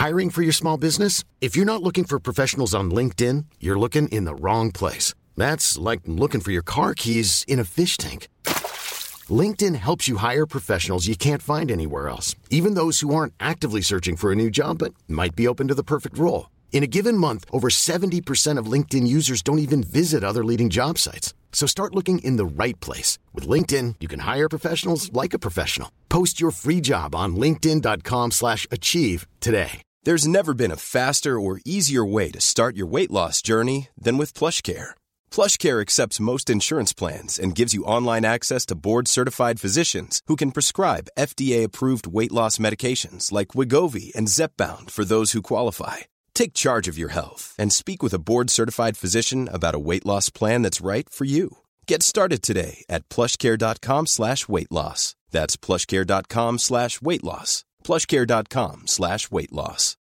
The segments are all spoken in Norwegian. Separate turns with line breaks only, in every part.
Hiring for your small business? If you're not looking for professionals on LinkedIn, you're looking in the wrong place. That's like looking for your car keys in a fish tank. LinkedIn helps you hire professionals you can't find anywhere else, even those who aren't actively searching for a new job but might be open to the perfect role. In a given month, over 70% of LinkedIn users don't even visit other leading job sites. So start looking in the right place. With LinkedIn, you can hire professionals like a professional. Post your free job on linkedin.com/achieve today.
There's never been a faster or easier way to start your weight loss journey than with PlushCare. PlushCare accepts most insurance plans and gives you online access to board-certified physicians who can prescribe FDA-approved weight loss medications like Wegovy and Zepbound for those who qualify. Take charge of your health and speak with a board-certified physician about a weight loss plan that's right for you. Get started today at plushcare.com/weightloss. That's plushcare.com/weightloss. plushcare.com/weightloss.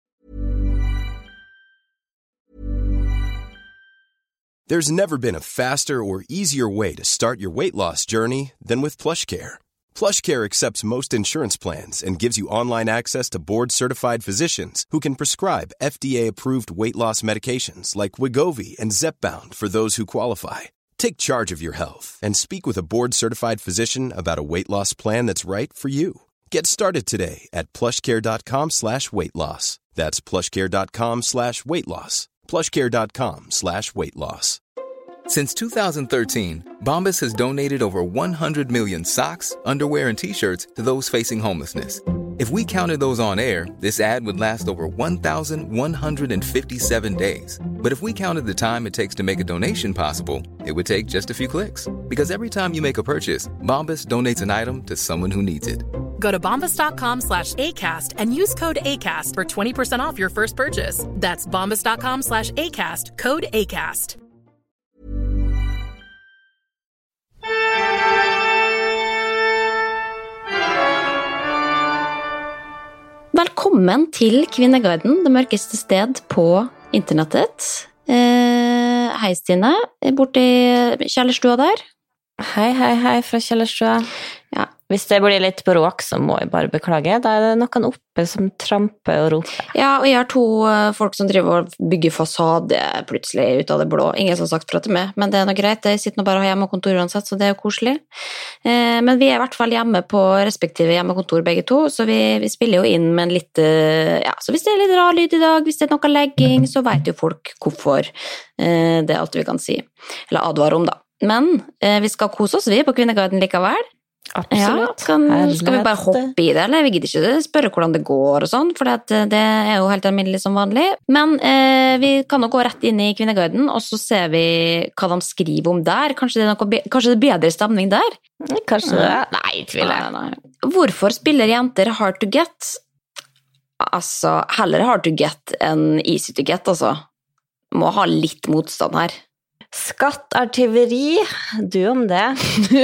There's never been a faster or easier way to start your weight loss journey than with PlushCare. PlushCare accepts most insurance plans and gives you online access to board-certified physicians who can prescribe FDA-approved weight loss medications like Wegovy and Zepbound for those who qualify. Take charge of your health and speak with a board-certified physician about a weight loss plan that's right for you. Get started today at plushcare.com/weightloss. That's plushcare.com/weightloss. plushcare.com/weightloss.
Since 2013, Bombas has donated over 100 million socks, underwear, and T-shirts to those facing homelessness. If we counted those on air, this ad would last over 1,157 days. But if we counted the time it takes to make a donation possible, it would take just a few clicks. Because every time you make a purchase, Bombas donates an item to someone who needs it.
Go to bombas.com/ACAST and use code ACAST for 20% off your first purchase. That's bombas.com/ACAST, code ACAST.
Velkommen til Kvinneguiden, det mørkeste sted på internettet. Hei Stine, borte i kjellerstua der.
Hei fra kjellerstua. Ja, hvis det blir litt bråk, så må jeg bare beklage. Da er det noen oppe som tramper og roper.
Ja, og jeg har to folk som driver og bygger fasade plutselig ut av det blå. Ingen som har sagt fra til meg, men det er noe greit. Jeg sitter nå bare og har hjemmekontor uansett, så det er jo koselig. Men vi er i hvert fall hjemme på respektive hjemmekontor begge to, så vi spiller jo inn med en litt, ja, så hvis det er litt rar lyd i dag, hvis det er noe legging, så vet jo folk hvorfor. Det er alt vi kan si, eller advare om da. Men vi skal kose oss vi på Kvinneguiden likevel.
Absolutt.
Ja, skal vi bare hoppe i det, eller? Vi gidder ikke spørre hvordan det går og sånn, for det er jo helt alminnelig som vanlig. Men vi kan jo gå rett inn i Kvinneguiden, og så ser vi hva de skriver om der. Kanskje det er bedre stemning der?
Kanskje det? Nei, tviler.
Nei. Hvorfor spiller jenter hard to get? Altså, heller hard to get enn easy to get, altså. Må ha litt motstand her.
Skatt er tyveri, du om det.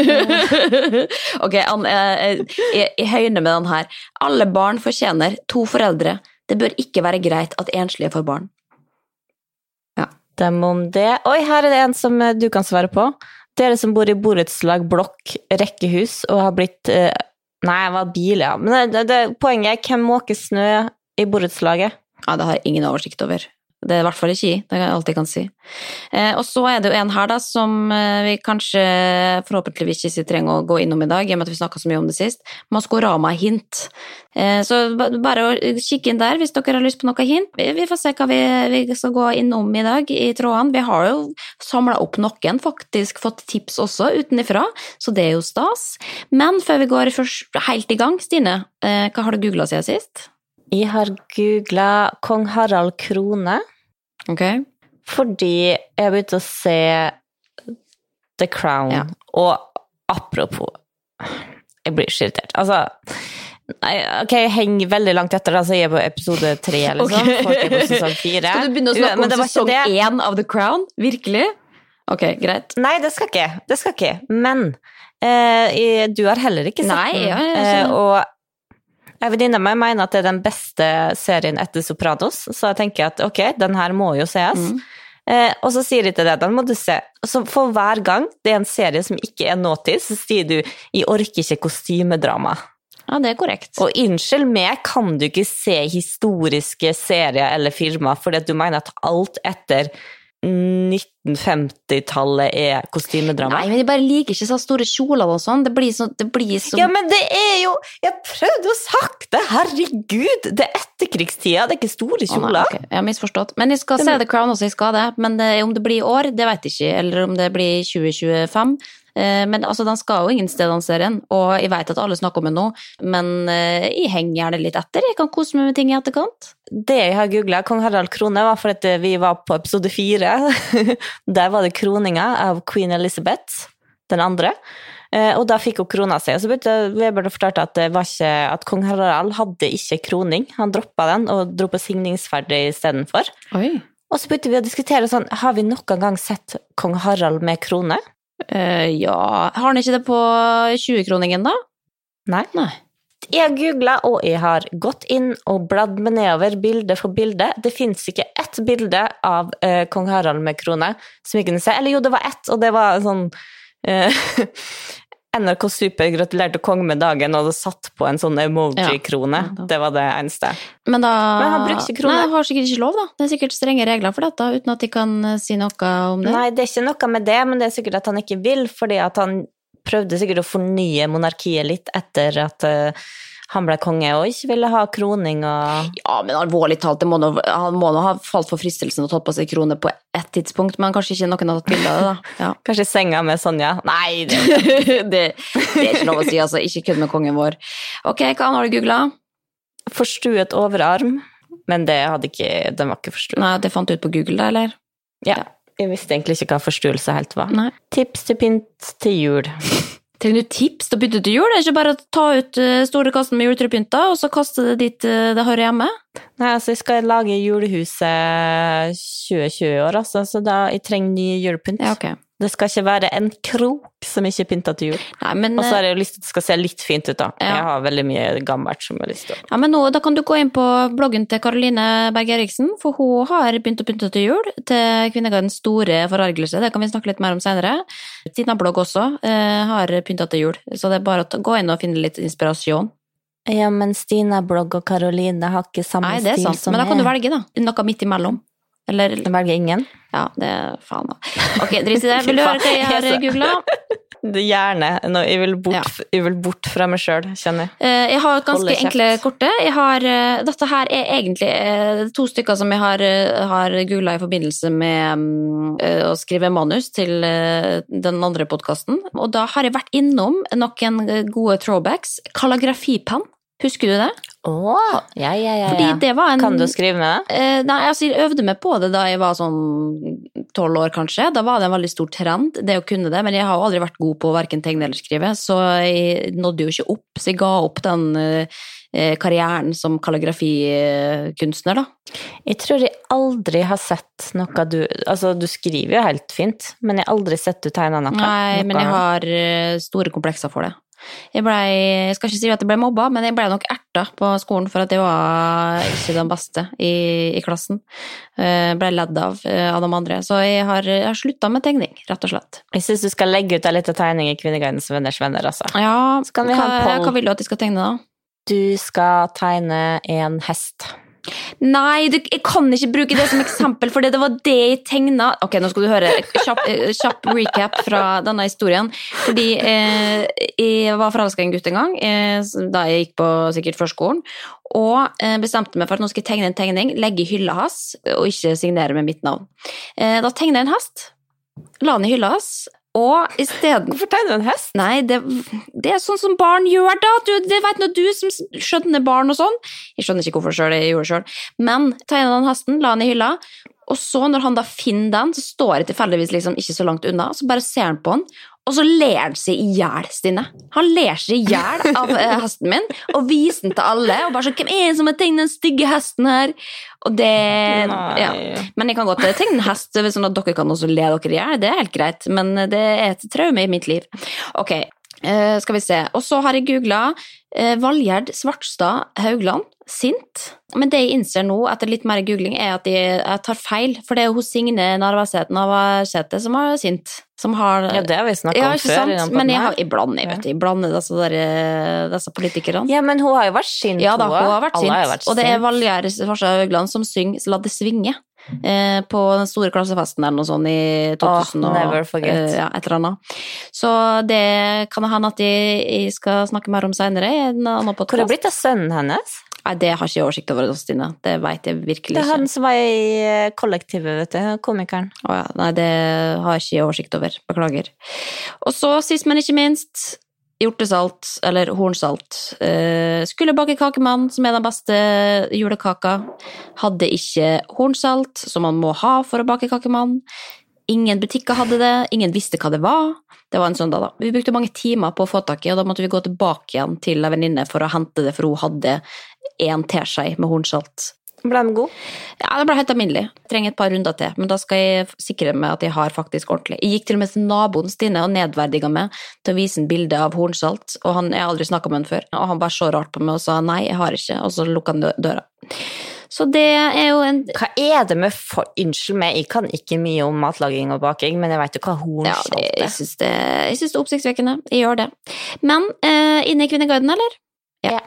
Ok, jeg høyner med den her. Alle barn fortjener 2 foreldre. Det bør ikke være greit at enslige får barn.
Ja. Dem om det. Oi, her er det en som du kan svare på. Dere som bor i borettslag, blokk, rekkehus og har blitt... Nei, hva bil, ja. Men poenget er, hvem måker snø i borettslaget?
Ja, det har jeg ingen oversikt over. Det er i hvert fall ikke det er alt jeg kan si. Og så er det jo en her da, som vi kanskje forhåpentligvis ikke trenger å gå innom i dag, i og med at vi snakket så mye om det sist. Maskorama-hint. Så bare å kikke inn der hvis dere har lyst på noe hint. Vi får se hva vi skal gå innom i dag i trådene. Vi har jo samlet opp noen, faktisk fått tips også utenifra, så det er jo stas. Men før vi går først helt i gang, Stine, hva har du googlet siden sist?
Jeg har googlet Kong Harald Krone.
Ok.
Fordi jeg begynte å se The Crown. Ja. Og apropos, jeg blir så irritert. Altså, ok, jeg henger veldig langt etter, da, så jeg er på episode 3, eller sånn.
Okay.
Folk er på sesong 4.
Skal du begynne å snakke om sesong 1 av The Crown? Virkelig? Ok, greit.
Nei, det skal ikke. Men du har heller ikke sett den.
Nei,
og jeg venninne meg mener at det er den beste serien etter Sopranos, så jeg tenker at ok, den her må jo ses. Og så sier de til deg, den må du se. Så for hver gang det er en serie som ikke er nåtid, så sier du, jeg orker ikke kostymedrama.
Ja, det korrekt.
Og unnskyld meg, kan du ikke se historiske serier eller filmer fordi at du mener at alt etter 1950-tallet kostymedrama?
Nei, men de bare liker ikke så store kjoler og sånn. Det blir så...
Ja, men det jo... Jeg prøvde å sagt det, herregud! Det etterkrigstida, det ikke store kjoler.
Nei, okay. Jeg har misforstått. Men jeg skal se The Crown også, jeg skal det. Men om det blir i år, det vet jeg ikke. Eller om det blir 2025. Men altså, den skal jo ingen sted, den serien. Og jeg vet at alle snakker om det nå. Men jeg henger gjerne litt etter. Jeg kan kose meg med ting i etterkant.
Det jeg har googlet, Kong Harald Krone, var for at vi var på episode 4. Der var det kroninga av Queen Elizabeth, den andre. Og da fikk hun krona seg. Så begynte Weber å fortelle at det var ikke, at Kong Harald hadde ikke kroning. Han droppet den og dro på signingsferd i stedet for.
Oi.
Og så begynte vi å diskutere sånn, har vi noen gang sett Kong Harald med krone?
Ja, har han ikke det på 20-kroningen da?
Nei. Jeg har googlet, og jeg har gått inn og bladd meg nedover bilde for bilde. Det finnes ikke ett bilde av Kong Harald med krone som jeg kunne se. Eller jo, det var ett, og det var sånn NRK Super gratulerte kongen med dagen, og det satt på en sånn emoji-krone. Ja. Det var det eneste.
Men
han bruker ikke krone.
Nei, han har sikkert ikke lov da. Det sikkert strenge regler for dette, uten at de kan si noe om det.
Nei, det ikke noe med det, men det sikkert at han ikke vil, fordi at han prøvde sikkert å fornye monarkiet litt etter at han ble konge og ikke ville ha kroning og...
Ja, men alvorlig talt, han må ha falt for fristelsen og tatt på seg krone på et tidspunkt, men kanskje ikke noen har tatt bilde av det da. Ja.
Kanskje senga med Sonja? Nei,
det er ikke lov å si, altså. Ikke kødd med kongen vår. Ok, hva har du googlet?
Forstuet overarm, men den var ikke forstuet.
Nei, det fant du ut på Google da, eller?
Ja, jeg visste egentlig ikke hva forstuelse helt var.
Nei.
Tips til pynt til jul.
Trenger du tips til å bytte til jul? Det er ikke bare å ta ut store kassen med juletrepynter, og så kaste det dit det hører hjemme?
Nei, altså jeg skal lage julehuset 2020 år, altså, så da jeg trenger ny julepynt.
Ja, ok.
Det skal ikke være en krok som ikke er pyntet til jul.
Nei, men...
Og så har jeg jo lyst til at det skal se litt fint ut da.
Ja.
Jeg har veldig mye gammelt som jeg har lyst til.
Ja, men nå, da kan du gå inn på bloggen til Karoline Berg-Eriksen, for hun har begynt å pynte til jul til Kvinnegardens store forargelse. Det kan vi snakke litt mer om senere. Tina blogg også har pyntet til jul, så det er bare å gå inn og finne litt inspirasjon.
Ja, men Stina blogg og Karoline har ikke samme stil som jeg.
Nei, det er sant, men da kan du velge da. Noe midt imellom. Eller...
Jeg velger ingen.
Ja, det er faen da. Ok, drit i det. Vil du høre hva jeg har googlet?
Gjerne. Jeg vil bort fra meg selv, kjenner jeg.
Jeg har ganske enkle korte. Dette her er egentlig 2 stykker som jeg har googlet i forbindelse med å skrive manus til den andre podcasten. Og da har jeg vært innom noen gode throwbacks. Kalligrafipenn. Husker du det?
Ja.
Fordi det var
Kan du skrive med det?
Nei, altså jeg øvde meg på det da jeg var sånn 12 år kanskje. Da var det en veldig stor trend, det å kunne det, men jeg har jo aldri vært god på hverken tegne eller skrive, så jeg nådde jo ikke opp, så jeg ga opp den karrieren som kalligrafikunstner da. Jeg tror jeg aldri har sett noe du skriver jo helt fint, men jeg har aldri sett du tegne noe. Nei, men jeg har store komplekser for det. Jeg skal ikke si at jeg ble mobba, men jeg ble nok erta på skolen for at jeg var ikke den beste i klassen. Jeg ble ledd av de andre, så jeg har sluttet med tegning, rett og slett. Jeg synes du skal legge ut en liten tegning i Kvinnegardens venners venner, altså. Ja, hva vil du at jeg skal tegne da? Du skal tegne en hest. Nei, jeg kan ikke bruke det som eksempel, for det var det jeg tegnet. Ok, nå skal du høre kjapp recap fra denne historien. Fordi jeg var forelsket i en gutt en gang, da jeg gikk på sikkert førskolen, og bestemte meg for at nå skal jeg tegne en tegning, legge i hylla hans, og ikke signere med mitt navn. Da tegnet jeg en hest, la den i hylla hans, og i stedet... Hvorfor tegner du en hest? Nei, det er sånn som barn gjør da. Det vet nå du som skjønner barn og sånn. Jeg skjønner ikke hvorfor selv, jeg gjorde det selv. Men tegnet den hesten, la den i hylla, og så når han da finner den, så står jeg tilfeldigvis liksom ikke så langt unna, så bare ser han på den, og så ler han seg i hjel, Stine. Han ler seg i hjel av hesten min, og viser den til alle, og bare så, hvem er det som har tegnet den stygge hesten her? Og det, ja. Men jeg kan godt tegne en hest, sånn at dere kan også le dere i hjel, det er helt greit, men det er et traume i mitt liv. Ok, Skal vi se. Og så har jeg googlet Valgjerd Svartstad Haugland, sint. Men det jeg innser nå, etter litt mer googling, at jeg tar feil. For det hos Signe Navarsete som har sint. Som har,
ja, det har vi snakket om før.
Men jeg blander disse politikerne.
Ja, men hun har jo vært sint.
Ja da, hun har vært sint. Og det Valgjerd Svartstad Haugland som synger La det svinge. På den store klassefesten eller noe sånt i 2000
never forget.
Et eller annet. Så det kan hende at jeg skal snakke mer om senere i en annen podcast.
Hvor har det blitt av sønnen hennes?
Nei, det har ikke jeg oversikt over, Stine. Det vet jeg virkelig ikke.
Det er han som var i kollektivet, vet du, komikeren.
Nei, det har jeg ikke oversikt over. Beklager. Og så, sist men ikke minst, hjortesalt, eller hornsalt. Skulle bake kakemann, som den beste julekaka. Hadde ikke hornsalt, som man må ha for å bake kakemann. Ingen butikker hadde det, ingen visste hva det var. Det var en sånn da. Vi brukte mange timer på å få tak i, og da måtte vi gå tilbake igjen til en venninne for å hente det, for hun hadde en teskje med hornsalt.
Ble den god?
Ja, det ble helt alminnelig. Jeg trenger et par runder til, men da skal jeg sikre meg at jeg har faktisk ordentlig. Jeg gikk til og med til naboen Stine og nedverdiget meg til å vise en bilde av hornsalt, og jeg har aldri snakket med han før, og han bare så rart på meg og sa nei, jeg har ikke, og så lukket han døra. Så det jo en...
Hva det med unnskyld meg, jeg kan ikke mye om matlaging og baking, men jeg vet jo hva hornsalt
er. Ja, jeg synes det oppsiktsvekkende, jeg gjør det. Men, inne i Kvinneguiden, eller?
Ja.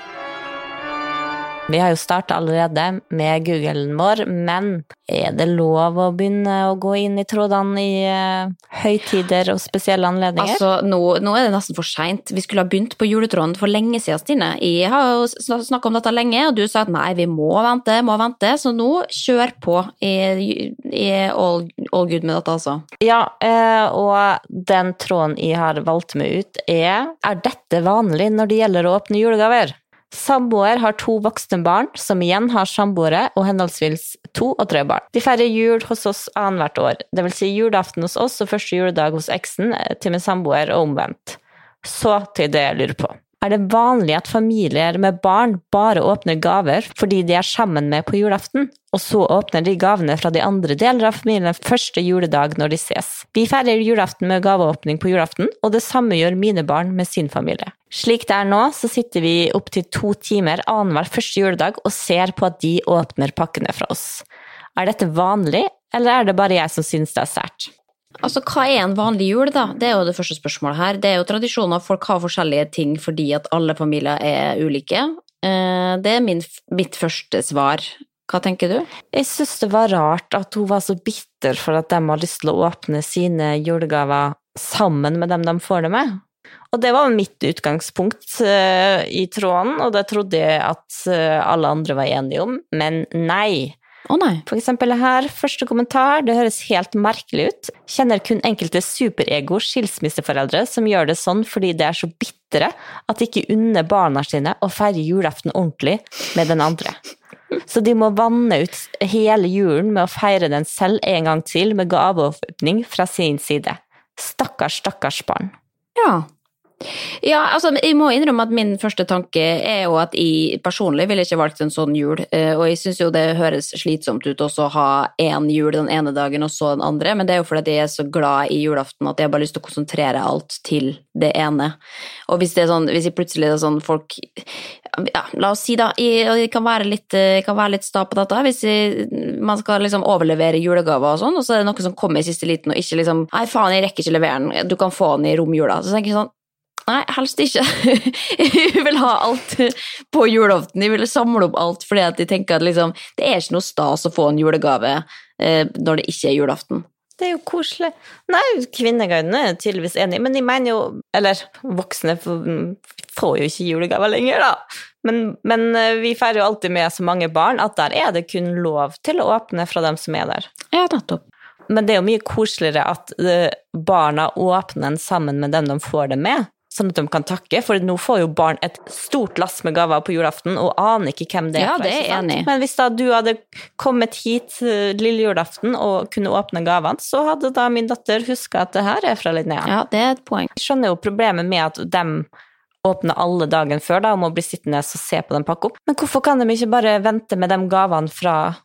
Vi har jo startet allerede med Googlen vår, men det lov å begynne å gå inn i trådene i høytider og spesielle anledninger?
Altså, nå det nesten for sent. Vi skulle ha begynt på juletråden for lenge siden, Stine. Jeg har jo snakket om dette lenge, og du sa at nei, vi må vente, så nå kjør på i all good med dette, altså.
Ja, og den tråden jeg har valgt meg ut er dette vanlig når det gjelder å åpne julegaver? Samboer har 2 voksne barn, som igjen har samboere og henholdsvis 2 og 3 barn. De feirer jul hos oss annethvert år, det vil si julaften hos oss og første juledag hos eksen til min samboer og omvendt. Så til det jeg lurer på. Det vanlig at familier med barn bare åpner gaver fordi de sammen med på julaften, og så åpner de gavene fra de andre deler av familien første juledag når de ses? Vi feirer julaften med gaveåpning på julaften, og det samme gjør mine barn med sin familie. Slik det nå, så sitter vi opp til 2 timer annenhver første juledag og ser på at de åpner pakkene fra oss. Dette vanlig, eller det bare jeg som synes det sært?
Altså, hva en vanlig jul da? Det jo det første spørsmålet her. Det jo tradisjoner, folk har forskjellige ting fordi at alle familier ulike. Det mitt første svar. Hva tenker du?
Jeg synes det var rart at hun var så bitter for at de har lyst til å åpne sine julegaver sammen med dem de får det med. Og det var mitt utgangspunkt i tråden, og det trodde jeg at alle andre var enige om, men nei.
Nei.
For eksempel her, første kommentar, det høres helt merkelig ut. Kjenner kun enkelte superego skilsmisseforeldre som gjør det sånn fordi de så bittere at de ikke unner barna sine å feire julaften ordentlig med den andre. Så de må vanne ut hele julen med å feire den selv en gang til med gaveåpning fra sin side. Stakkars barn.
Ja, altså, jeg må innrømme at min første tanke jo at jeg personlig ville ikke valgt en sånn jul, og jeg synes jo det høres slitsomt ut også å ha en jul den ene dagen og så den andre, men det jo fordi jeg så glad i julaften at jeg bare har lyst til å konsentrere alt til det ene. Og hvis det sånn, hvis jeg plutselig sånn folk, ja, la oss si da, jeg kan være litt sta på dette, hvis man skal liksom overlevere julegaver og sånn, og så det noe som kommer i siste liten, og ikke liksom, nei faen, jeg rekker ikke levere den, du kan få den i romjula, så tenker jeg sånn, nei, helst ikke. Jeg vil ha alt på julaften. Jeg vil samle opp alt, fordi at jeg tenker at liksom, det ikke noe stas å få en julegave når det ikke julaften.
Det jo koselig. Nei, Kvinneguiden tydeligvis enig, men de mener jo, eller voksne får jo ikke julegaver lenger da. Men vi feirer jo alltid med så mange barn, at der det kun lov til å åpne fra dem som der.
Ja, nettopp.
Men det jo mye koseligere at barna åpner den sammen med dem de får det med. Sånn at de kan takke, for nå får jo barn et stort lass med gaver på julaften, og aner ikke hvem det
ja, det enig.
Men hvis da du hadde kommet hit lille julaften og kunne åpne gavene, så hadde da min datter husket at det her fra Linnea.
Ja, det et poeng.
Jeg skjønner jo problemet med at de åpner alle dagen før da, og må bli sittende og se på den pakke opp. Men hvorfor kan de ikke bare vente med de gavene fra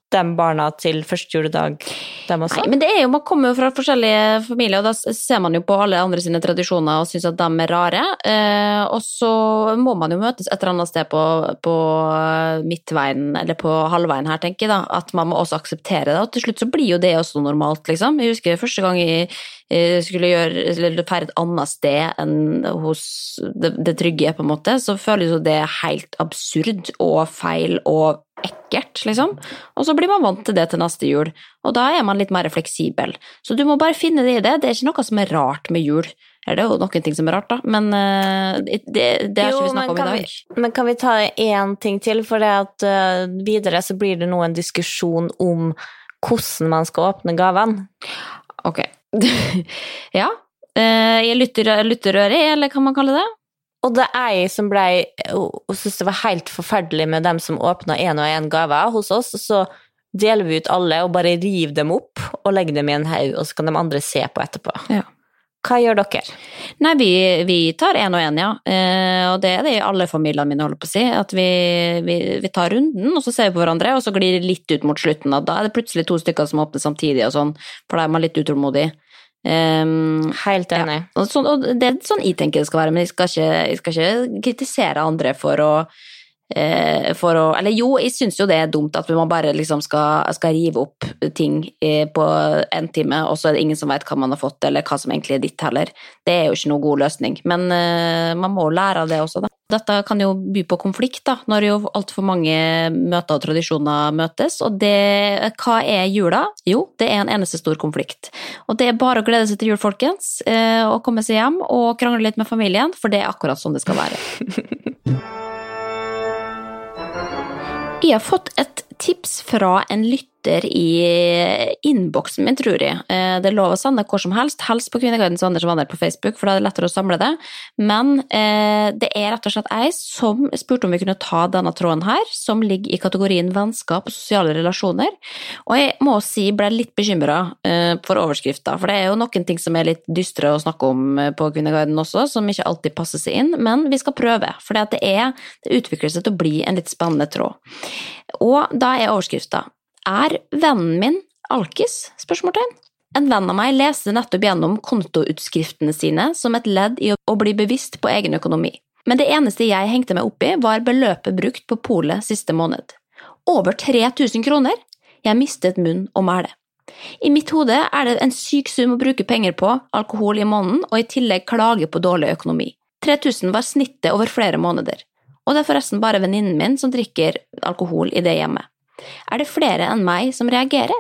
de barna til første juledag, dem også?
Nei, men det jo, man kommer jo fra forskjellige familier, og da ser man jo på alle andre sine tradisjoner og synes at de rare, og så må man jo møtes et eller annet sted på midtveien, eller på halvveien her, tenker jeg da, at man må også akseptere det, og til slutt så blir jo det også normalt, liksom. Jeg husker første gang jeg skulle fære et annet sted enn hos det trygge, på en måte, så føles jo det helt absurd og feil og ekkelt, liksom. Og så blir man vant til det til neste jul, og da man litt mer fleksibel. Så du må bare finne det i det. Det ikke noe som rart med jul. Det jo noen ting som rart, da, men det ikke vi snakket om i dag.
Men kan vi ta en ting til, for det at videre så blir det nå en diskusjon om hvordan man skal åpne gaven.
Ok. Ja. Jeg lytter røret, eller kan man kalle det?
Og det jeg som synes det var helt forferdelig med dem som åpnet en og en gave hos oss, og så deler vi ut alle og bare river dem opp og legger dem i en haug, og så kan de andre se på etterpå.
Ja.
Hva gjør dere?
Nei, vi tar en og en, ja. Og det det i alle familiene mine holder på å si, at vi tar runden, og så ser vi på hverandre, og så glir det litt ut mot slutten, og da det plutselig 2 stykker som åpner samtidig og sånn, for da man litt utålmodig.
Helt enig.
Ja. Og det sånn jeg tenker det skal være, men jeg skal ikke kritisere andre for å eller jo, jeg synes jo det dumt at man bare liksom skal rive opp ting på en time, og så det ingen som vet hva man har fått, eller hva som egentlig ditt heller. Det jo ikke noe god løsning, men man må lære av det også, da. Dette kan jo by på konflikt, da, når jo alt for mange møter og tradisjoner møtes, og hva jula? Jo, det en eneste stor konflikt. Og det bare å glede seg til jul, folkens, og komme seg hjem og krangle litt med familien, for det akkurat sånn det skal være. Jeg har fått et tips fra en lytter i innboksen min, tror jeg. Det lov å sende hvor som helst på Kvinnegardens Anders og Vanner på Facebook, for da det lettere å samle det. Men det rett og slett jeg som spurte om vi kunne ta denne tråden her, som ligger i kategorien vennskap og sosiale relasjoner. Og jeg må si, ble litt bekymret for overskriften, for det jo noen ting som litt dystre å snakke om på Kvinnegarden også, som ikke alltid passer seg inn, men vi skal prøve, for det utvikler seg til å bli en litt spennende tråd. Og da overskriften: vennen min alkis? Spørsmålstegn. En venn av meg leste nettopp gjennom kontoutskriftene sine som et ledd i å bli bevisst på egen økonomi. Men det eneste jeg hengte meg opp i var beløpet brukt på polet siste måned. Over 3000 kroner! Jeg mistet munn og mæle. I mitt hode det en syk sum å bruke penger på alkohol i måneden, og i tillegg klage på dårlig økonomi. 3000 var snittet over flere måneder. Og det forresten bare venninnen min som drikker alkohol i det hjemmet. Det flere enn meg som reagerer?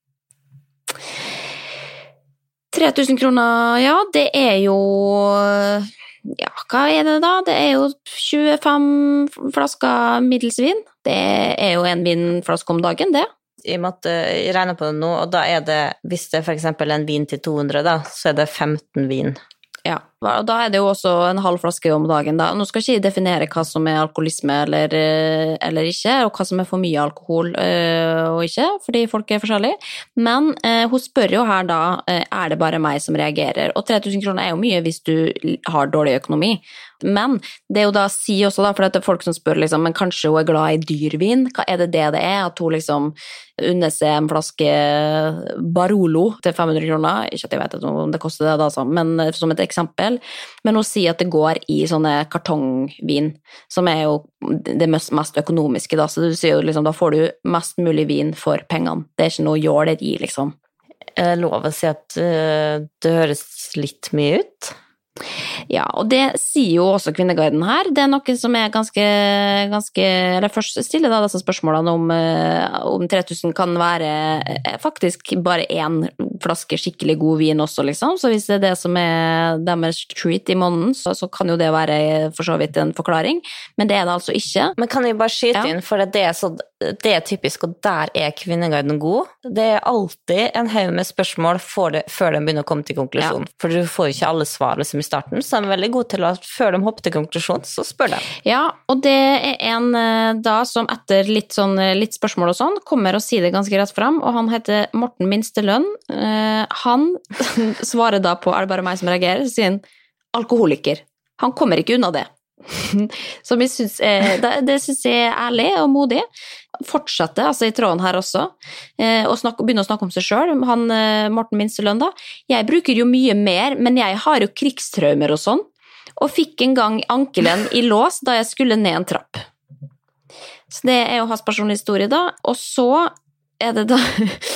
3000 kroner, ja, det jo... Ja, hva det da? Det jo 25 flasker middelsvin. Det jo en vinflaske om dagen, det.
Jeg måtte regne på det nå, og da det, hvis det for eksempel en vin til 200 da, så det 15 vin.
Ja, og da det jo også en halv flaske om dagen da. Nå skal ikke jeg definere hva som alkoholisme eller ikke, og hva som for mye alkohol og ikke, fordi folk forskjellige. Men hun spør jo her da, det bare meg som reagerer? Og 3000 kroner jo mye hvis du har dårlig økonomi. Men det jo da si også da, for det folk som spør liksom, men kanskje hun glad i dyrvin? Hva det at hun liksom unner seg en flaske Barolo til 500 kroner? Ikke at jeg vet om det koster det da, men som et eksempel. Men hun sier at det går i sånne kartongvin, som jo det mest økonomiske da, så du sier jo liksom, da får du mest mulig vin for pengene. Det ikke noe jåleri, liksom.
Lov å si at det høres litt mye ut.
Ja, og det sier jo også Kvinnegarden her. Det noe som ganske eller først stiller da disse spørsmålene om 3000 kan være faktisk bare en flaske skikkelig god vin også, liksom. Så hvis det som deres treat i måneden, så kan jo det være for så vidt en forklaring. Men det det altså ikke.
Men kan jeg bare skyte inn, for det typisk, og der Kvinnegarden god. Det alltid en haug med spørsmål før de begynner å komme til konklusjon. Ja. For du får jo ikke alle svar liksom i starten, så de veldig god til at før de hopper til konklusjon, så spør de.
Ja, og det en da som etter litt spørsmål og sånn, kommer og sier det ganske rett frem, og han heter Morten Minstelønn. Han svarer da på, det bare meg som reagerer, så sier han alkoholiker. Han kommer ikke unna det. Som jeg synes det synes jeg ærlig og modig. Fortsette, altså i tråden her også, og begynne å snakke om seg selv. Han, Morten Minstelønn da, jeg bruker jo mye mer, men jeg har jo krigstraumer og sånn, og fikk en gang ankelen i lås da jeg skulle ned en trapp. Så det jo hans personlige historie da, og så det da,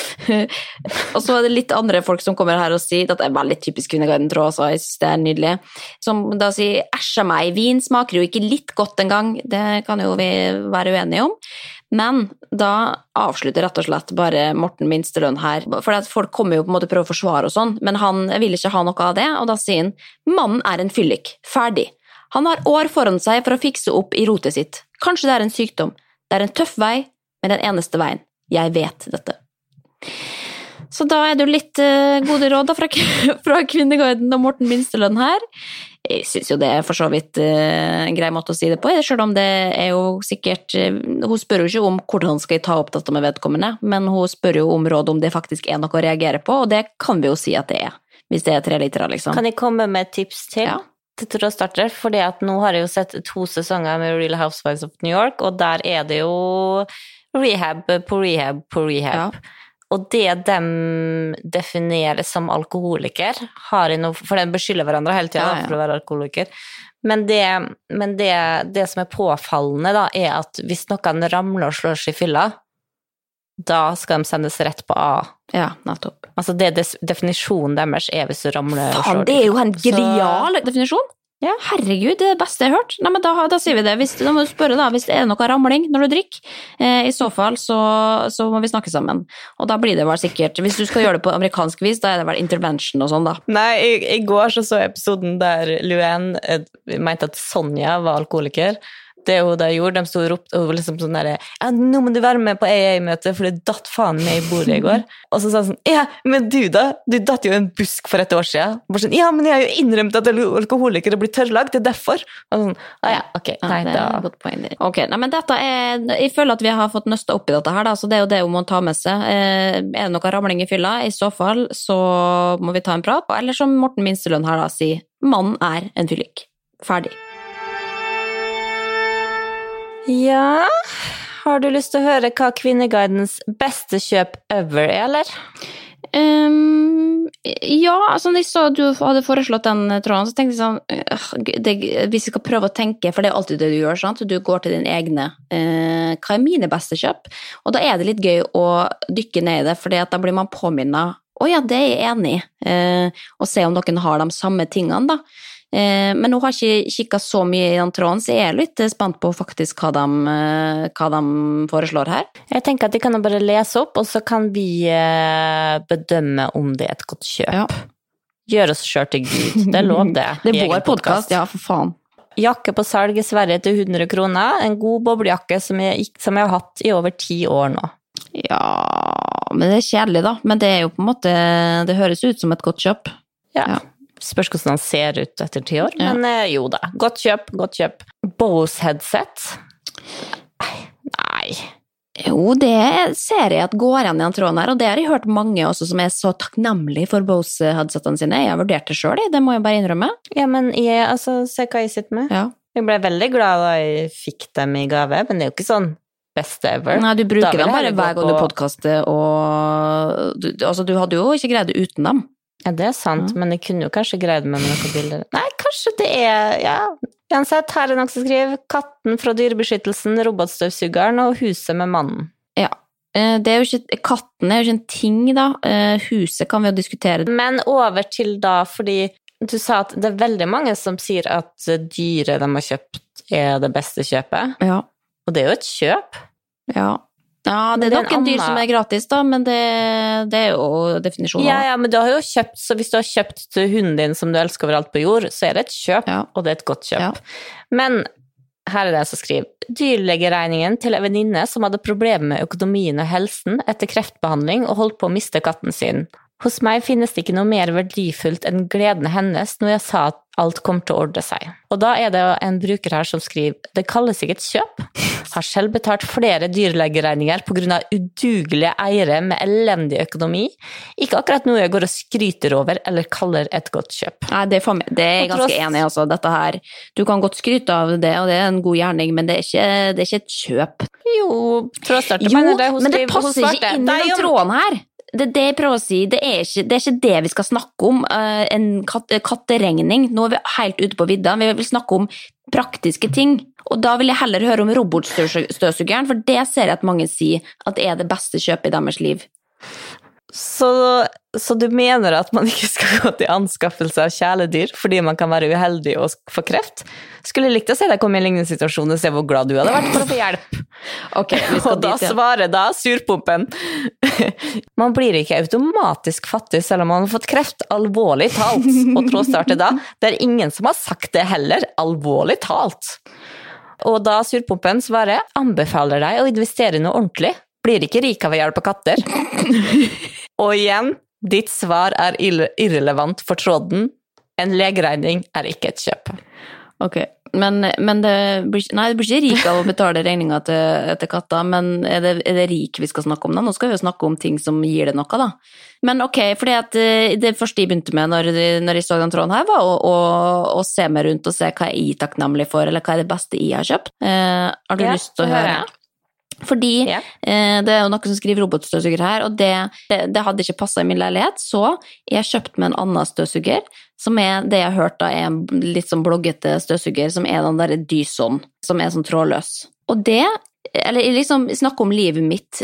og så det litt andre folk som kommer her og sier, at det veldig typisk Kvinneguiden tråd også, jeg synes det nydelig, som da sier, æsja meg, vin smaker jo ikke litt godt en gang, det kan jo vi være uenige om, men da avslutter rett og slett bare Morten Minstelønn her, for at folk kommer jo på en måte prøve å forsvare og sånn, men han vil ikke ha noe av det, og da sier han, mannen en fyllik, ferdig. Han har år foran seg for å fikse opp i rotet sitt. Kanskje det en sykdom, det en tøff vei, men den eneste veien. Jeg vet dette. Så da det jo litt gode råd da, fra Kvinneguiden og Morten Minstelønn her. Jeg synes jo det for så vidt en grei måte å si det på, selv om det jo sikkert, hun spør jo ikke om hvordan skal jeg ta opp dette med vedkommende, men hun spør jo om råd om det faktisk noe å reagere på, og det kan vi jo si at det hvis det 3 liter liksom.
Kan jeg komme med et tips til? Ja. Til trådstarter, fordi at nå har jeg jo sett 2 sesonger med Real Housewives of New York, og der det jo rehab på rehab på rehab. Ja. Og det de definerer som alkoholiker, har jeg noe, for de beskylder hverandre hele tiden for å være alkoholiker, men det som påfallende da, at hvis noen ramler og slår seg i fylla, da skal de sendes rett på A.
Ja, nettopp.
Altså definisjonen deres hvis du ramler og slår.
Faen, det jo en genial definisjon. Ja. Herregud, det beste jeg har hørt. Nei, men da sier vi det. Da må du spørre da, hvis det noe ramling når du drikker. I så fall så må vi snakke sammen. Og da blir det vel sikkert, hvis du skal gjøre det på amerikansk vis, da det vel intervention og sånn da.
Nei, i går så episoden der Luann mente at Sonja var alkoholiker. Det hun da gjorde, de stod og ropte, og liksom sånn der, ja, nå må du være med på AA-møte, for det datt faen med i bordet i går. Og så sa han sånn, ja, men du da? Du datt jo en busk for 1 år siden. Bare sånn, ja, men jeg har jo innrømt at alkoholiker blir tørrlagt, det derfor. Og sånn, ja, ok, nei,
det et godt poeng der. Ok, nei, men dette jeg føler at vi har fått nøsta opp i dette her da, så det jo det hun må ta med seg. Det noe ramling i fylla? I så fall så må vi ta en prat, eller som Morten Minstelønn her da sier, mannen en fyllik. Ferdig.
Ja, har du lyst til å høre hva Kvinneguidens beste kjøp ever eller?
Ja, altså når jeg så du hadde foreslått den tråden, så tenkte jeg sånn, hvis jeg skal prøve å tenke, for det alltid det du gjør, sant? Du går til din egne, hva mine beste kjøp? Og da det litt gøy å dykke ned i det, for da blir man påminnet, ja, det jeg enig i, og se om noen har de samme tingene da. Men nå har jeg ikke kikket så mye i den tråden, så jeg litt spent på faktisk hva de foreslår her.
Jeg tenker at de kan bare lese opp, og så kan vi bedømme om det et godt kjøp. Ja. Gjør oss selv til Gud, det lov det.
Det vår podcast, ja, for faen.
Jakke på salg i Sverige til 100 kroner, en god boblejakke som jeg har hatt i over 10 år nå.
Ja, men det kjedelig da, men det jo på en måte, det høres ut som et godt kjøp.
Ja. Spørs hvordan han ser ut etter 10 år, men jo da. Godt kjøp. Bose headset? Nei.
Jo, det ser jeg at går igjen i den tråden her, og det har jeg hørt mange også som så takknemlig for Bose headsetene sine. Jeg har vurdert det selv, det må jeg bare innrømme.
Ja, men se hva jeg sitter med. Ja. Jeg ble veldig glad da jeg fikk dem i gave, men det jo ikke sånn best ever.
Nei, du bruker dem bare hver gang du podcaster, og du hadde jo ikke greid det uten dem.
Ja, det sant, men jeg kunne jo kanskje greid med noen bilder. Nei, kanskje det ja. Uansett, her noen som skriver katten fra dyrebeskyttelsen, robotstøvsugeren og huset med mannen.
Ja, det jo ikke, katten jo ikke en ting da, huset kan vi jo diskutere.
Men over til da, fordi du sa at det veldig mange som sier at dyret de har kjøpt det beste kjøpet. Ja. Og det jo et kjøp.
Ja. Ja, det nok en dyr som gratis da, men det jo definisjonen.
Ja, men du har jo kjøpt, så hvis du har kjøpt hunden din som du elsker overalt på jord, så det et kjøp, og det et godt kjøp. Ja. Men her det som skriver, dyrlegeregningen til en venninne som hadde problemer med økonomien og helsen etter kreftbehandling og holdt på å miste katten sin. Hos meg finnes det ikke noe mer verdifullt enn gleden hennes når jeg sa alt kommer til å ordne seg. Og da det en bruker her som skriver, det kalles ikke et kjøp. Har selv betalt flere dyrlegeregninger på grunn av udugelige eiere med elendig økonomi. Ikke akkurat noe jeg går og skryter over eller kaller et godt kjøp.
Nei, det er jeg ganske enig i, altså, dette her. Du kan godt skryte av det, og det en god gjerning, men det er ikke et kjøp.
Jo, Trådstarte mener det.
Men det passer ikke inn i tråden her. Det jeg prøver å si, det er ikke det vi skal snakke om, en katteregning. Nå vi helt ute på vidda, vi vil snakke om praktiske ting. Og da vil jeg heller høre om robotstøvsugeren, for det ser jeg at mange sier at det det beste kjøpet i deres liv.
Så du mener at man ikke skal gå til anskaffelse av kjæledyr fordi man kan være uheldig og få kreft? Skulle likt å se deg komme i en lignende situasjon og se hvor glad du hadde vært for å få hjelp.
Okay, og da
svarer surpumpen. Man blir ikke automatisk fattig selv om man har fått kreft, alvorlig talt. Og Trådstarte da, det ingen som har sagt det heller, alvorlig talt. Og da surpumpen svarer, anbefaler deg å investere noe ordentlig. Blir ikke rik av å hjelpe katter. Og igjen, ditt svar irrelevant for tråden. En legeregning ikke et kjøp.
Ok, men det blir ikke rik av å betale regninger til katter, men det rik vi skal snakke om da? Nå skal vi jo snakke om ting som gir det noe da. Men ok, fordi at det første jeg begynte med når jeg så den tråden her, var å se meg rundt og se hva jeg takknemlig for, eller hva det beste jeg har kjøpt. Har du lyst til å høre? Fordi det jo noen som skriver robotstøvsuger her, og det hadde ikke passet i min leilighet, så jeg har kjøpt med en annen støvsuger, som det jeg har hørt da en litt sånn bloggete støvsuger, som den der Dyson, som sånn trådløs. Og eller jeg liksom snakker om livet mitt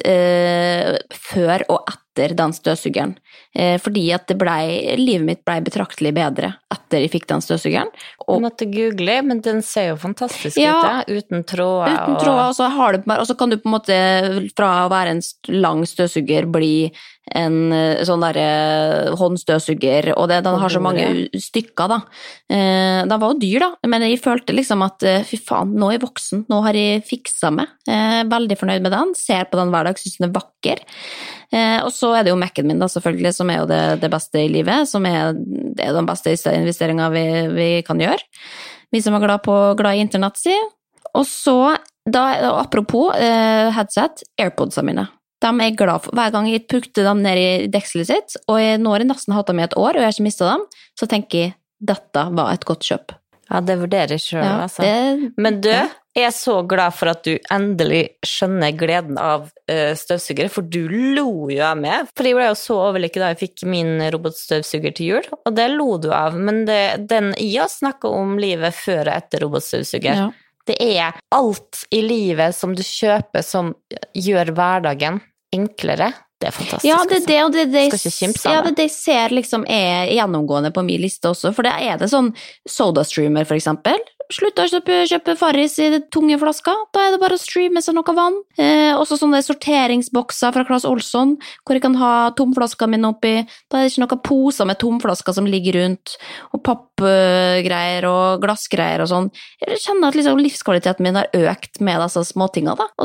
før og etter den støvsugeren, fordi at livet mitt ble betraktelig bedre etter jeg fikk den støvsugeren.
Du måtte google, men den ser jo fantastisk ut, uten tråder.
Uten tråder, og så kan du på en måte fra å være en lang støvsuger bli en sånn der håndstøvsuger, og den har så mange stykker da. Den var jo dyr da, men jeg følte liksom at fy faen, nå er jeg voksen, nå har jeg fikset meg. Veldig fornøyd med den, ser på den hver dag, synes den vakker. Og så det jo Mac-en min da, selvfølgelig, som jo det beste i livet, som det den beste investeringen vi kan gjøre. Vi som glad i internettsida. Og så, apropos headset, AirPodsene mine. De jeg glad for. Hver gang jeg putter dem ned i dekselet sitt, og nå har jeg nesten hatt dem i et år, og jeg har ikke mistet dem, så tenker jeg, dette var et godt kjøp.
Ja, det vurderer jeg selv, altså. Men du, jeg så glad for at du endelig skjønner gleden av støvsugere, for du lo jo av meg. For jeg ble jo så overlykkelig da jeg fikk min robotstøvsuger til jul, og det lo du av. Men jeg snakker om livet før og etter robotstøvsuger. Ja. Det alt i livet som du kjøper som gjør hverdagen enklere. Det fantastisk.
Ja, det
skal ikke kimse av det.
Det jeg ser liksom gjennomgående på min liste også, for det sånn SodaStreamer for eksempel. Slutt å kjøpe Farris i tunge flasker, da det bare å streame seg noe vann. Også sånne sorteringsbokser fra Claes Olsson, hvor jeg kan ha tomflasker mine oppi. Da det ikke noen poser med tomflasker som ligger rundt, og pappgreier og glassgreier og sånn. Jeg kjenner at liksom livskvaliteten min har økt med disse småtingene da.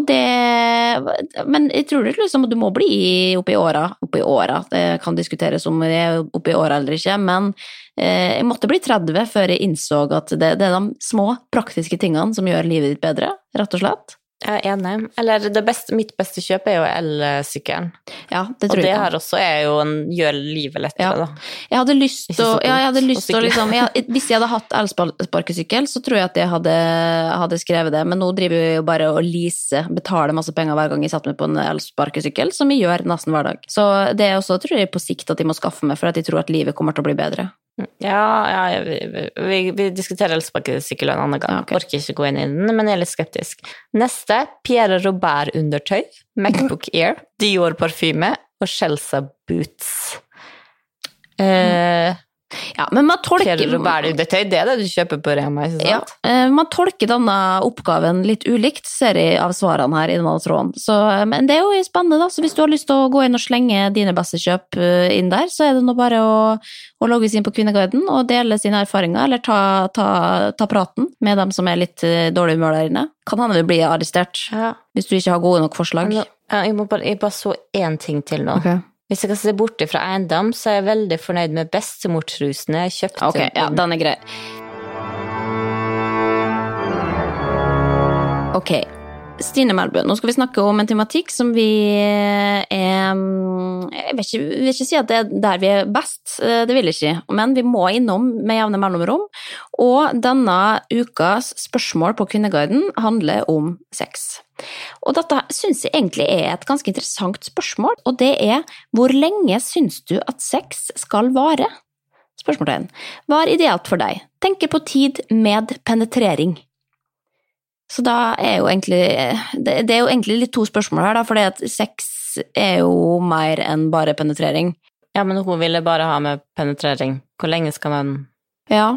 Men jeg tror det liksom at du må bli oppi åra. Det kan diskuteres om det oppi åra eller ikke, men jeg måtte bli 30 før jeg innså at det de små praktiske tingene som gjør livet ditt bedre, rett og slett.
Jeg enig. Eller mitt beste kjøp jo elsykkelen.
Ja, det tror jeg.
Og det her også gjør livet lettere, da.
Jeg hadde lyst til å liksom, hvis jeg hadde hatt elsparkesykkel, så tror jeg at jeg hadde skrevet det, men nå driver jeg jo bare å betale masse penger hver gang jeg setter meg på en elsparkesykkel, som jeg gjør nesten hver dag. Så det også tror jeg på sikt at jeg må skaffe meg, for at jeg tror at livet kommer til å bli bedre.
Ja, vi diskuterer elsparkesykkel en annen gang. Okay. Orker ikke gå inn i den, men jeg litt skeptisk. Neste, Pierre Robert undertøy, MacBook Air, Dior parfyme og Chelsea boots.
Ja, men man tolker...
Pierre Robert undertøy, det det du kjøper på Rema, ikke sant?
Ja, man tolker denne oppgaven litt ulikt, ser jeg av svarene her i denne tråden. Men det jo spennende da, så hvis du har lyst til å gå inn og slenge dine beste kjøp inn der, så det nå bare å logge inn på Kvinneguiden og dele sine erfaringer, eller ta praten med dem som litt dårlig humør der inne. Kan hende du blir arrestert, hvis du ikke har gode nok forslag.
Jeg bare så en ting til nå. Okay. Hvis jeg kan se bort fra eiendom, så jeg veldig fornøyd med bestemortrusene jeg kjøpte.
Ok, ja, den grei. Ok, Stine Melbø, nå skal vi snakke om en tematikk som vi jeg vil ikke si at det der vi best, det vil jeg ikke, men vi må innom med jevne mellomrom, og denne ukas spørsmål på Kvinneguiden handler om sex. Og dette synes jeg egentlig et ganske interessant spørsmål, og det hvor lenge synes du at sex skal vare? Spørsmålstegn. Hva ideelt for deg? Tenker på tid med penetrering. Så da jo egentlig, det jo egentlig litt to spørsmål her da, fordi at sex jo mer enn bare penetrering.
Ja, men hun ville bare ha med penetrering. Hvor lenge skal man...
Ja.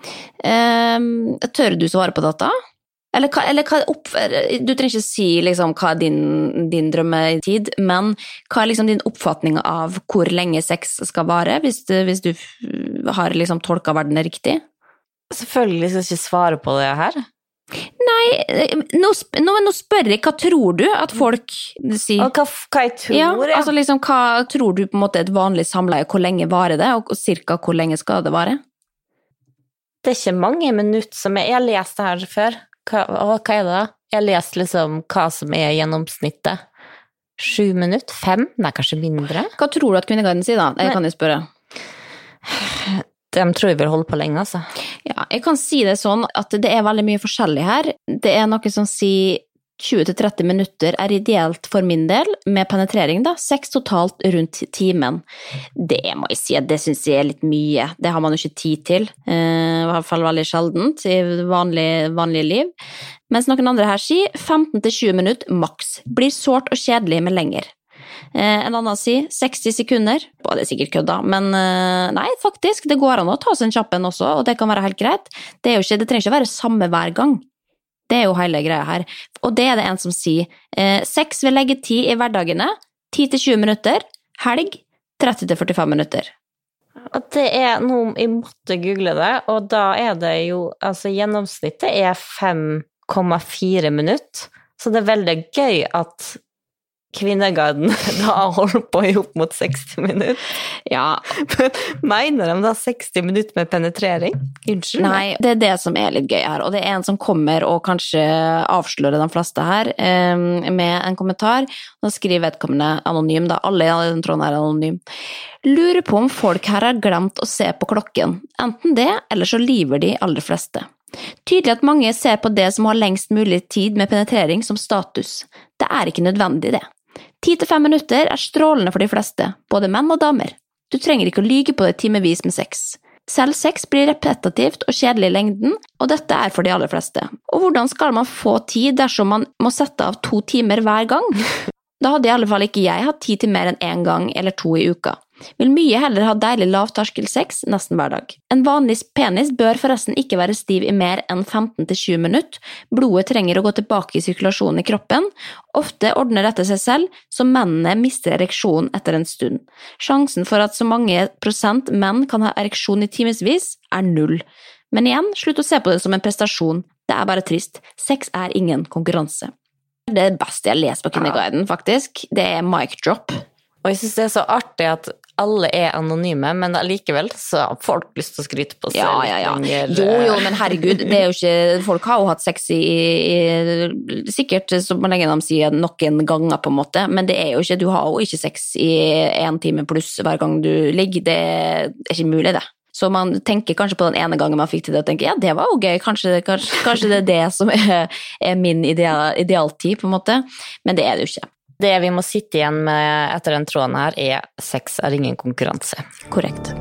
Tør du svare på dette? Eller hva du trenger ikke si liksom, hva din drømmetid, men hva liksom din oppfatning av hvor lenge sex skal vare, hvis du har liksom tolket verden riktig?
Selvfølgelig skal jeg ikke svare på det her.
Nei, nå spør jeg, hva tror du at folk sier?
Og hva jeg tror,
ja. Altså liksom, hva tror du på en måte et vanlig samleie, hvor lenge varer det, og cirka hvor lenge skal det vare?
Det ikke mange minutter som jeg leste her før. Hva det da? Jeg leste liksom hva som gjennomsnittet. 7 minutter? 5? Nei, kanskje mindre.
Hva tror du at Kvinneguiden sier da? Jeg kan jo spørre.
De tror jeg vil holde på lenge, altså.
Ja, jeg kan si det sånn at det veldig mye forskjellig her. Det noe som sier 20-30 minutter ideelt for min del, med penetrering da, 6 totalt rundt timen. Det må jeg si, det synes jeg litt mye. Det har man jo ikke tid til, i hvert fall veldig sjeldent i vanlig liv. Mens noen andre her sier 15-20 minutter maks, blir sårt og kjedelig med lenger. En annen sier 60 sekunder, det sikkert kødda, men nei, faktisk, det går an å ta seg en kjappen også, og det kan være helt greit. Det trenger ikke å være samme hver gang. Det jo hele greia her. Og det det en som sier, 6 vil legge tid i hverdagene, 10-20 minutter, helg, 30-45 minutter.
Det noe, jeg måtte google det, og da det jo, altså gjennomsnittet 5,4 minutter, så det veldig gøy at Kvinneguiden da holder på i opp mot 60 minutter.
Ja.
Mener de da 60 minutter med penetrering? Unnskyld.
Nei, det det som litt gøy her, og det en som kommer og kanskje avslører de fleste her med en kommentar. Nå skriver vedkommende anonym, da alle i den tråden anonym. Lurer på om folk her har glemt å se på klokken. Enten det, eller så lyver de aller fleste. Tydelig at mange ser på det som har lengst mulig tid med penetrering som status. Det ikke nødvendig det. 10-5 minutter strålende for de fleste, både menn og damer. Du trenger ikke å lyge på det timevis med sex. Selv sex blir repetitivt og kjedelig i lengden, og dette for de aller fleste. Og hvordan skal man få tid dersom man må sette av 2 timer hver gang? Da hadde i alle fall ikke jeg hatt tid til mer enn 1 gang eller 2 i uka. Vil mye heller ha deilig lavterskelsex nesten hver dag. En vanlig penis bør forresten ikke være stiv i mer enn 15-20 minutter. Blodet trenger å gå tilbake i sirkulasjonen i kroppen. Ofte ordner dette seg selv, så mennene mister ereksjon etter en stund. Sjansen for at så mange prosent menn kan ha ereksjon i timesvis 0. Men igjen, slutt å se på det som en prestasjon. Det bare trist. Sex ingen konkurranse. Det beste jeg leser på Kvinneguiden, faktisk, det mic drop.
Og jeg synes det så artig at alle anonyme, men allikevel så har folk lyst til å skryte på seg.
Ja. Jo, men herregud, det jo ikke, folk har jo hatt sex sikkert, så lenge de sier noen ganger på en måte, men det jo ikke, du har jo ikke sex i 1 time pluss hver gang du ligger, det ikke mulig det. Så man tenker kanskje på den ene gangen man fikk til det, og tenker, ja, det var jo gøy, kanskje det det som min idealtid på en måte, men det det jo ikke.
Det vi må sitte igjen med etter den tråden her sex ingen konkurranse.
Korrekt.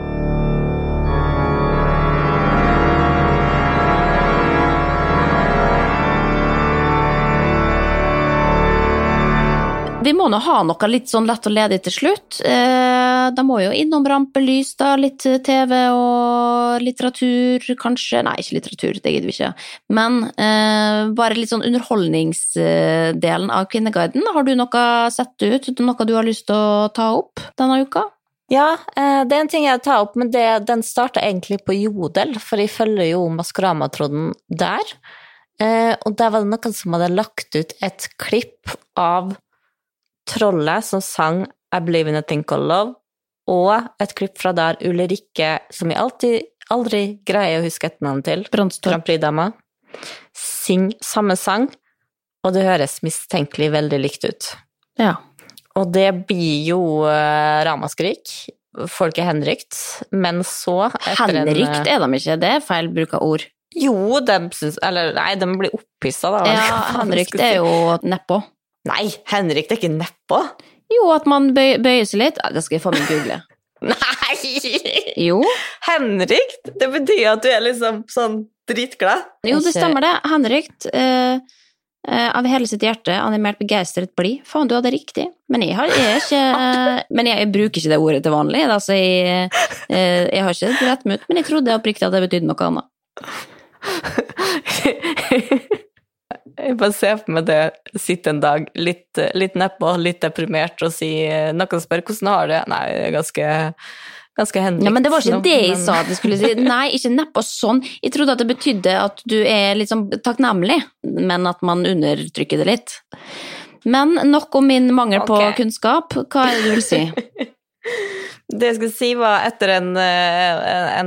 Vi må nå ha noe litt sånn lett og ledig til slutt. Da må jo innom rampelys, da, litt TV og litteratur, kanskje. Nei, ikke litteratur, det gidder vi ikke. Men bare litt sånn underholdningsdelen av Kvinneguiden. Har du noe sett ut, noe du har lyst til å ta opp denne uka?
Ja, det en ting jeg tar opp, men den startet egentlig på Jodel, for jeg følger jo Maskorama-tråden der. Og der var det noen som hadde lagt ut et klipp av trollet som sang I Believe in a Thing Called Love, og et klipp fra der Ulrikke, som jeg aldri greier å huske etternavnet til, Grand Prix-dama, synger samme sang, og det høres mistenkelig veldig likt ut.
Ja.
Og det blir jo ramaskrik. Folk henrykt, men så
henrykt er de ikke, det feil bruk av ord.
Jo, de blir opphisset da.
Ja, henrykt er jo nedpå.
Nei, henrykt er ikke nedpå.
Jo, at man bøyer seg litt. Det skal jeg få meg google.
Nei!
Jo.
Henrykt? Det betyr at du er liksom sånn dritglad.
Jo, det stemmer det. Henrykt av hele sitt hjerte, animert begeistret blid. Faen, du hadde riktig. Men jeg bruker ikke det ordet til vanlig. Altså, jeg har ikke rett med ut, men jeg trodde oppriktig at det betydde noe annet.
Jeg bare ser på meg det, sitte en dag litt nedpå, litt deprimert, og si, noen spør hvordan har du det? Nei, det er ganske henrykt.
Ja, men det var ikke det jeg sa at jeg skulle si. Nei, ikke nedpå sånn. Jeg trodde at det betydde at du er liksom takknemlig, men at man undertrykker det litt. Men nok om min mangel på kunnskap. Hva er det du vil si?
Det jeg skulle si var etter en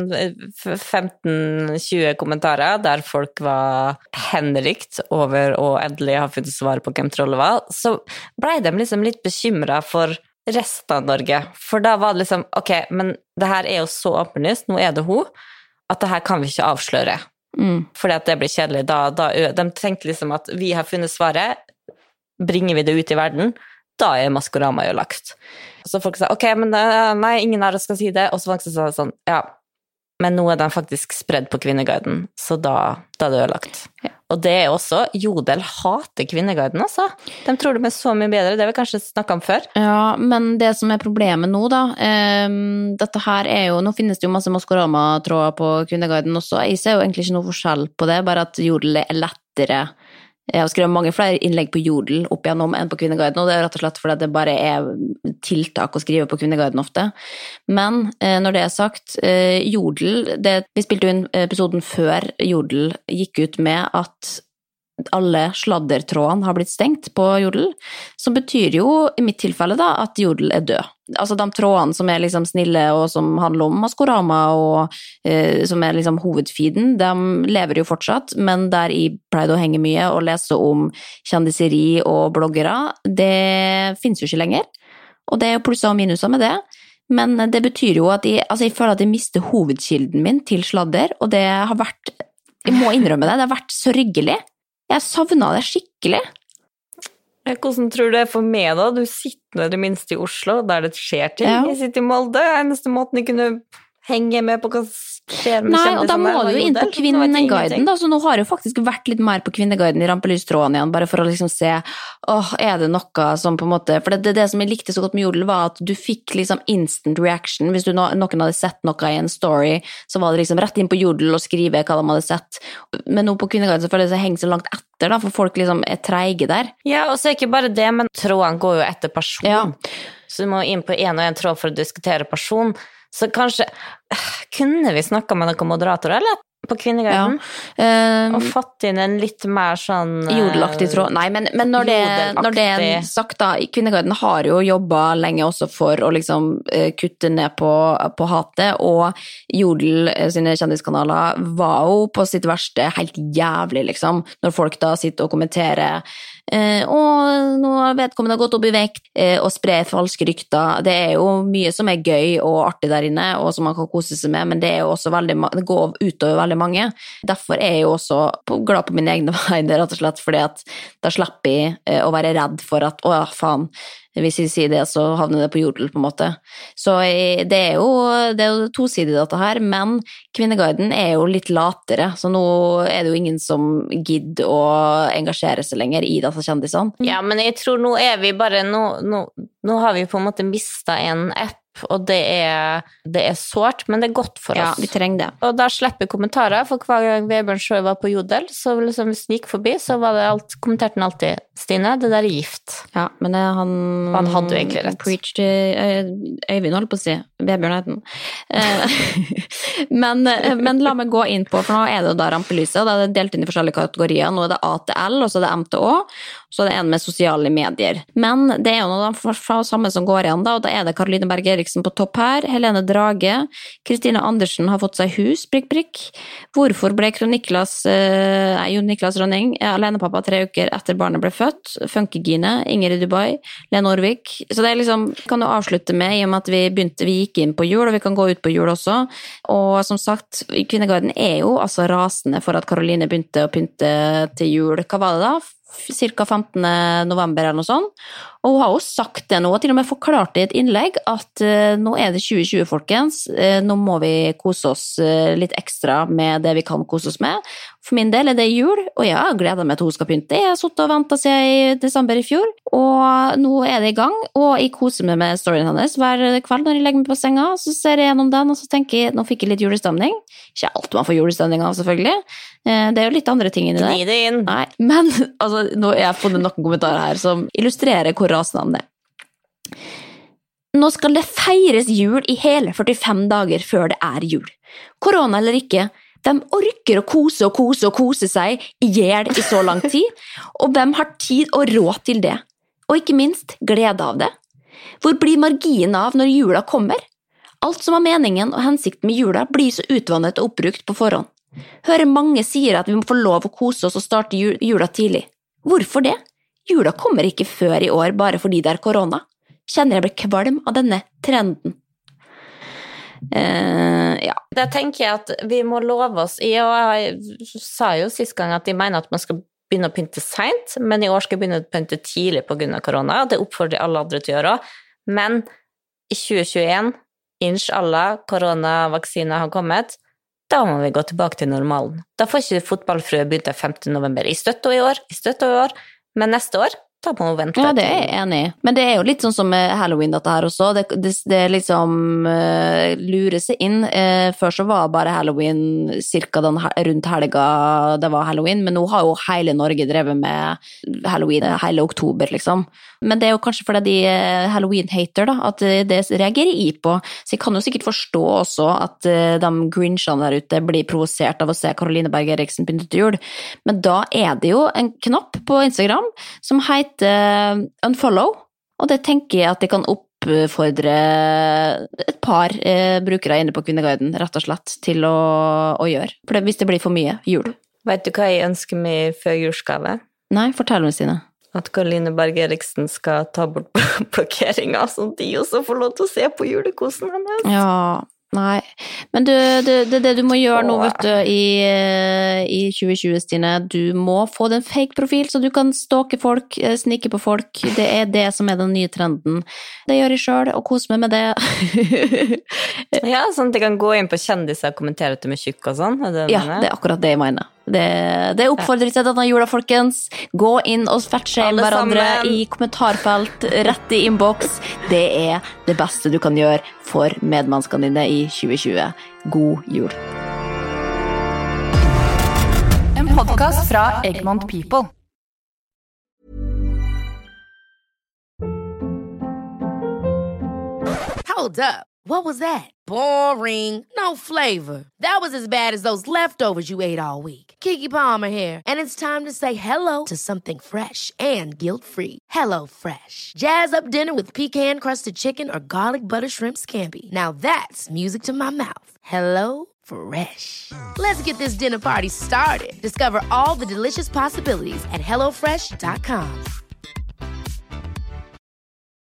15-20 kommentarer der folk var henrykt over å endelig ha funnet svaret på hvem trollet var, så ble de liksom litt bekymret for resten av Norge. For da var det liksom, ok, men det her er jo så åpenlyst, nå er det hun, at det her kan vi ikke avsløre. Fordi at det blir kjedelig. De tenkte liksom at vi har funnet svaret, bringer vi det ut i verden, da er Maskorama jo lagt. Så folk sa, ok, men nei, ingen av oss skal si det, og så folk sa sånn, ja, men nå er den faktisk spredd på Kvinneguiden, så da er det ødelagt. Ja. Og det er også, Jodel hater Kvinneguiden, altså. De tror de er så mye bedre, det har vi kanskje snakket om før.
Ja, men det som er problemet nå da, dette her er jo, nå finnes det jo masse Maskorama-tråder på Kvinneguiden også, jeg ser jo egentlig ikke noe forskjell på det, bare at Jodel er lettere. Jeg har skrevet mange flere innlegg på Jodel opp igjennom enn på Kvinneguiden, og det er rett og slett fordi det bare er tiltak å skrive på Kvinneguiden ofte. Men når det er sagt, Jodel, vi spilte jo inn episoden før Jodel gikk ut med at alle sladdertrådene har blitt stengt på Jodel, som betyr jo i mitt tilfelle da at Jodel er død. Altså de trådene som er liksom snille og som handler om Maskorama og som er liksom hovedfeeden, de lever jo fortsatt, men der jeg pleide å henge mye og lese om kjendiseri og bloggere, det finnes jo ikke lenger. Og det er jo plusser og minuser med det. Men det betyr jo at jeg føler at jeg mister hovedkilden min til sladder, og det har vært, jeg må innrømme det har vært sørgelig. Jeg savnet det skikkelig.
Hvordan tror du det er for meg da? Du sitter det minst i Oslo, der det skjer ting. Ja. Jeg sitter i Molde, eneste måten jeg kunne henge med på hva skjer med
Nei, og da må du jo inn på Kvinneguiden da, så nå har det jo faktisk vært litt mer på Kvinneguiden i rampelystråden igjen, bare for å liksom se, er det noe som på en måte, for det som jeg likte så godt med Jodel var at du fikk liksom instant reaction, hvis noen hadde sett noe i en story, så var det liksom rett inn på Jodel og skrive hva de hadde sett, men nå på Kvinneguiden så føler det seg henger så langt etter da, for folk liksom er treige der.
Ja, og så er ikke bare det, men tråden går jo etter person, ja. Så du må inn på en og en tråd for å diskutere person. Så kanskje, kunne vi snakket med noen moderatorer, eller? På Kvinneguiden? Ja. Og fått inn en litt mer sånn
jodelaktig tråd. Nei, men når det er sagt da, Kvinneguiden har jo jobbet lenge også for å liksom kutte ned på hatet, og Jodel sine kjendiskanaler var jo på sitt verste helt jævlig, liksom, når folk da sitter og kommenterer og nå har vedkommende gått opp i vekt og sprer falske rykter. Det er jo mye som er gøy og artig der inne, og som man kan kose seg med, men det er jo også det går utover veldig mange. Derfor er jeg jo også glad på mine egne vegne, rett og slett, fordi at da slipper jeg å være redd for at, faen, hvis jeg sier det, så havner det på Jodel på en måte. Så det er jo tosidig dette her, men Kvinneguiden er jo litt latere, så nå er det jo ingen som gidder å engasjere seg lenger i disse kjendisene.
Ja, men jeg tror nå er vi bare, nå har vi på en måte mistet en app, og det er sårt, men det er godt for oss.
Ja, vi trenger det.
Og da slipper kommentarer, for hver gang Vebjørn Sjø var på Jodel, så liksom hvis den gikk forbi, så var det kommenterte han alltid, Stine, det der er gift.
Ja, men han
hadde jo egentlig rett.
Preached Øyvind, holdt på å si. Vebjørn heter den. men la meg gå inn på, for nå er det jo da rampelyset, og da er det delt inn i forskjellige kategorier. Nå er det A til L, og så er det M til Å, så er det en med sosiale medier. Men det er jo noe fra samme som går igjen da, og da er det Caroline Berg Eriksen på topp her, Helene Drage, Kristina Andersen har fått seg hus, prikk, prikk. Hvorfor ble Jon Niklas Rønning alenepappa 3 uker etter barnet ble født? Funkygine, Ingrid Dubai, Lene Orvik. Så det er liksom, kan du avslutte med, i og med at vi gikk inn på jul, og vi kan gå ut på jul også. Og som sagt, Kvinneguiden er jo altså rasende for at Caroline begynte å pynte til jul. Hva var det da? Cirka 15. november eller noe sånt. Og hun har jo sagt det nå, og til og med forklart i et innlegg, at nå er det 2020, folkens. Nå må vi kose oss litt ekstra med det vi kan kose oss med. For min del er det jul, og jeg gleder meg til hun skal pynte. Jeg har suttet og ventet siden i desember i fjor, og nå er det i gang, og jeg koser meg med storyen hennes. Hver kveld når jeg legger meg på senga, så ser jeg gjennom den, og så tenker jeg, nå fikk jeg litt julestemning. Ikke alt man får julestemning av, selvfølgelig. Det er jo litt andre ting inni det.
Gni det inn.
Nei, men altså, nå har jeg funnet noen kommentarer her som illustrerer hvor rasende han er. Nå skal det feires jul i hele 45 dager før det er jul. Korona eller ikke, de orker å kose seg i hjel i så lang tid, og hvem har tid og råd til det? Og ikke minst glede av det. Hvor blir marginen av når jula kommer? Alt som var meningen og hensikten med jula blir så utvannet og oppbrukt på forhånd. Hører mange sier at vi må få lov å kose oss og starte jula tidlig. Hvorfor det? Jula kommer ikke før i år bare fordi det er korona. Kjenner jeg blir kvalm av denne trenden. Ja.
Det tenker jeg at vi må love oss i, og jeg sa jo sist gang at de mener at man skal begynne å pynte sent, men i år skal jeg begynne å pynte tidlig på grunn av korona. Det oppfordrer alle andre til å gjøre. Men i 2021, inshallah, koronavaksiner har kommet, da må vi gå tilbake til normalen. Da får ikke fotballfrue begynt 5. november. I støtte i år, men neste år, da må vi vente.
Ja, det er jeg enig i. Men det er jo litt sånn som med Halloween dette her også. Det liksom lurer seg inn. Før så var bare Halloween cirka rundt helga det var Halloween, men nå har jo hele Norge drevet med Halloween hele oktober, liksom. Men det er jo kanskje fordi de Halloween-hater, da, at det reagerer jeg på. Så jeg kan jo sikkert forstå også at de grinchene der ute blir provosert av å se Caroline Berg Eriksen pynte til jul. Men da er det jo en knapp på Instagram som heter unfollow, og det tenker jeg at det kan oppfordre et par brukere inne på Kvinneguiden, rett og slett, til å gjøre. For hvis det blir for mye jul.
Vet du hva jeg ønsker meg før juleskave?
Nei, fortell meg, Stine.
At Caroline Berg Eriksen skal ta bort blokkeringen, sånn at de også får lov til å se på julekosen hennes.
Ja, nei. Men det du må gjøre nå, vet du, i 2020, Stine, du må få den fake-profil, så du kan stalke folk, snike på folk. Det er det som er den nye trenden. Det gjør jeg selv, og kos meg med det.
Ja, sånn at jeg kan gå inn på kjendiser og kommentere til med tjukk og sånn.
Det er akkurat det jeg mener. Det oppfordrer til denne jula, folkens. Gå inn og fatshame hverandre i kommentarfelt, rett i inbox. Det er det beste du kan gjøre for medmenneskene dine i 2020. God jul.
En podcast fra Egmont People.
Hold up. What was that? Boring. No flavor. That was as bad as those leftovers you ate all week. Keke Palmer here, and it's time to say hello to something fresh and guilt-free. Hello Fresh. Jazz up dinner with pecan-crusted chicken or garlic butter shrimp scampi. Now that's music to my mouth. Hello Fresh. Let's get this dinner party started. Discover all the delicious possibilities at HelloFresh.com.